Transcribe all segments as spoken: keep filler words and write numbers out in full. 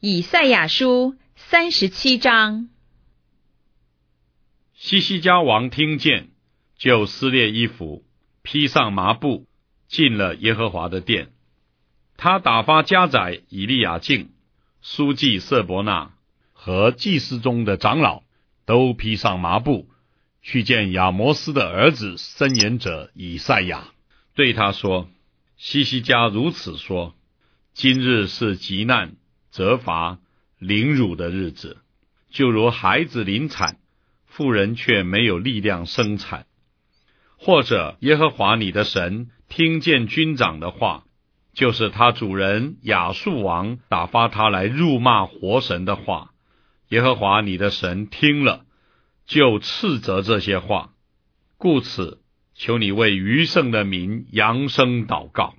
以赛亚书三十七章。 西西家王听见，就撕裂衣服，披上麻布，进了耶和华的殿。他打发家宰以利亚敬、书记色伯纳和祭司中的长老，都披上麻布，去见亚摩斯的儿子申言者以赛亚，对他说：西西家如此说，今日是急难、责罚、凌辱的日子，就如孩子临产，妇人却没有力量生产。或者耶和华你的神听见军长的话，就是他主人亚述王打发他来辱骂活神的话，耶和华你的神听了，就斥责这些话。故此，求你为余剩的民扬声祷告。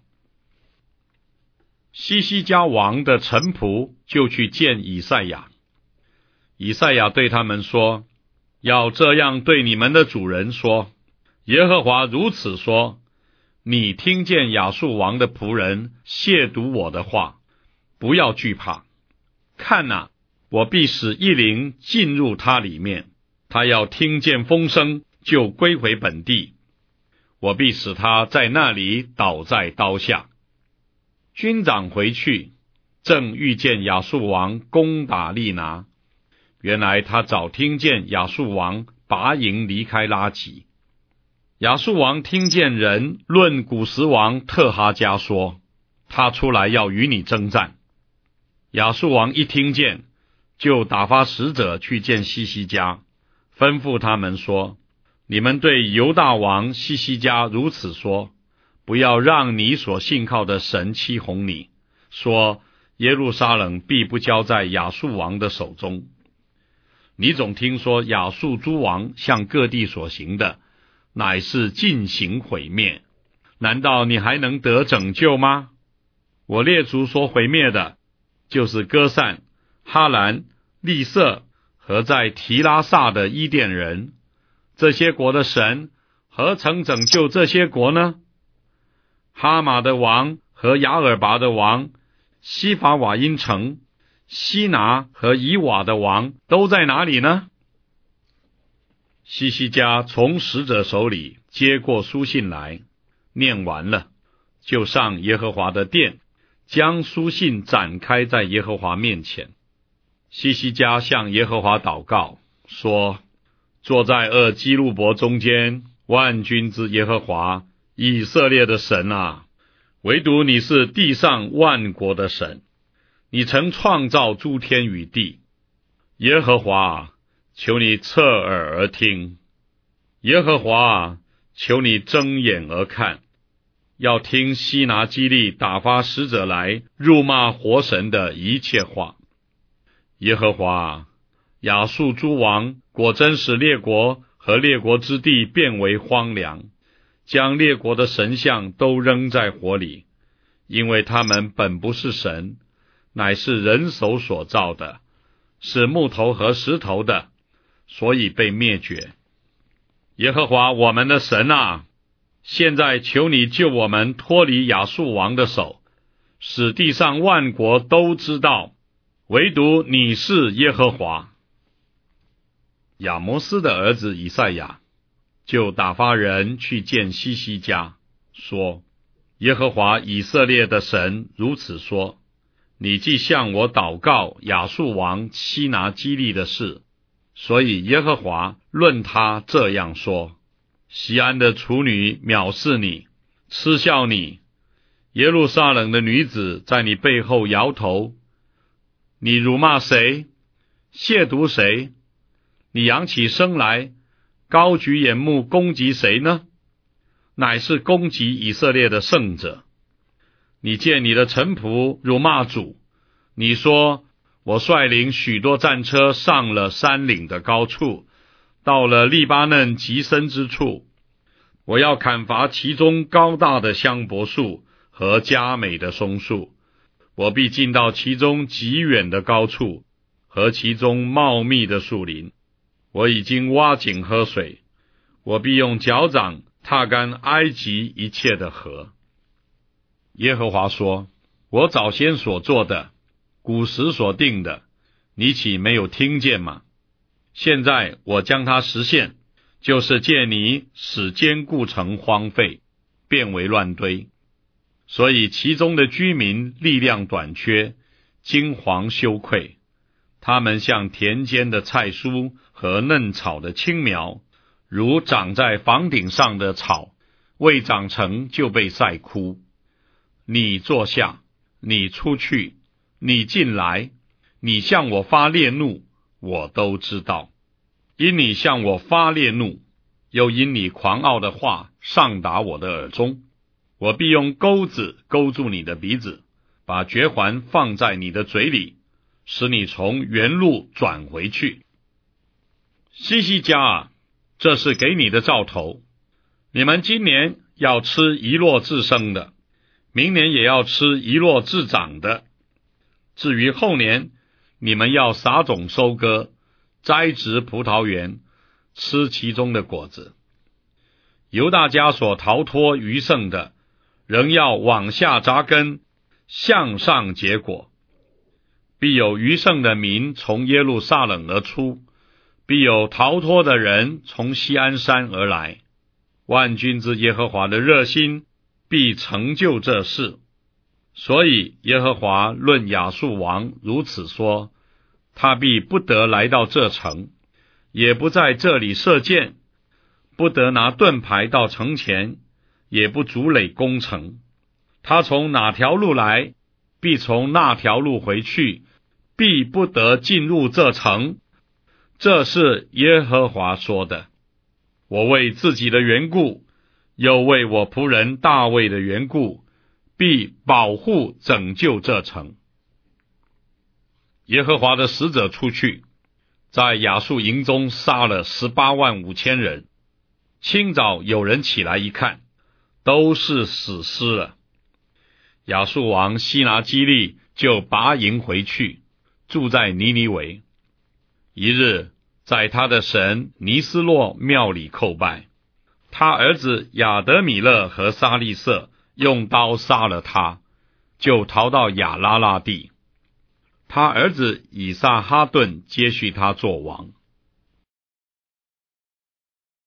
西西家王的臣仆就去见以赛亚，以赛亚对他们说：要这样对你们的主人说，耶和华如此说，你听见亚述王的仆人亵渎我的话，不要惧怕。看哪，我必使一灵进入他里面，他要听见风声，就归回本地。我必使他在那里倒在刀下。军长回去，正遇见亚述王攻打利拿。原来他早听见亚述王拔营离开拉吉。亚述王听见人论古实王特哈加说，他出来要与你征战。亚述王一听见，就打发使者去见西西家，吩咐他们说：你们对犹大王西西家如此说，不要让你所信靠的神欺哄你，说耶路撒冷必不交在亚述王的手中。你总听说亚述诸王向各地所行的，乃是尽行毁灭，难道你还能得拯救吗？我列祖所毁灭的，就是歌散、哈兰、利色和在提拉撒的伊甸人。这些国的神何曾拯救这些国呢？哈马的王和亚尔拔的王，西法瓦因城、西拿和以瓦的王都在哪里呢？西西家从使者手里接过书信来，念完了，就上耶和华的殿，将书信展开在耶和华面前。西西家向耶和华祷告，说：坐在二基路伯中间，万军之耶和华，以色列的神啊，唯独你是地上万国的神，你曾创造诸天与地。耶和华啊，求你侧耳而听，耶和华啊，求你睁眼而看，要听西拿基利打发使者来辱骂活神的一切话。耶和华啊，亚述诸王果真使列国和列国之地变为荒凉，将列国的神像都扔在火里，因为他们本不是神，乃是人手所造的，是木头和石头的，所以被灭绝。耶和华我们的神啊，现在求你救我们脱离亚述王的手，使地上万国都知道，唯独你是耶和华。亚摩斯的儿子以赛亚就打发人去见西西家，说：耶和华以色列的神如此说，你既向我祷告亚述王西拿基利的事，所以耶和华论他这样说：西安的处女藐视你，嗤笑你，耶路撒冷的女子在你背后摇头。你辱骂谁？亵渎谁？你扬起声来，高举眼目攻击谁呢？乃是攻击以色列的圣者。你见你的臣仆辱骂主，你说：我率领许多战车上了山岭的高处，到了利巴嫩极深之处，我要砍伐其中高大的香柏树和佳美的松树，我必进到其中极远的高处和其中茂密的树林。我已经挖井喝水，我必用脚掌踏干埃及一切的河。耶和华说：我早先所做的， 古时所定的，你岂没有听见吗？现在我将它实现，就是借你使坚固城荒废，变为乱堆。所以其中的居民力量短缺，惊惶羞愧，他们像田间的菜蔬和嫩草的青苗，如长在房顶上的草，未长成就被晒枯。你坐下，你出去，你进来，你向我发烈怒，我都知道。因你向我发烈怒，又因你狂傲的话上达我的耳中，我必用钩子勾住你的鼻子，把绝环放在你的嘴里，使你从原路转回去。西西家啊，这是给你的兆头。你们今年要吃一落自生的，明年也要吃一落自长的。至于后年，你们要撒种收割，栽植葡萄园，吃其中的果子。犹大家所逃脱余剩的，仍要往下扎根，向上结果。必有余剩的民从耶路撒冷而出，必有逃脱的人从锡安山而来。万军之耶和华的热心必成就这事。所以耶和华论亚述王如此说，他必不得来到这城，也不在这里射箭，不得拿盾牌到城前，也不筑垒攻城。他从哪条路来，必从那条路回去，必不得进入这城。这是耶和华说的。我为自己的缘故，又为我仆人大卫的缘故，必保护拯救这城。耶和华的使者出去，在亚述营中杀了十八万五千人。清早有人起来一看，都是死尸了。亚述王西拿基利就拔营回去，住在尼尼微。一日，在他的神尼斯洛庙里叩拜，他儿子亚德米勒和沙利色用刀杀了他，就逃到亚拉拉地。他儿子以撒哈顿接续他做王。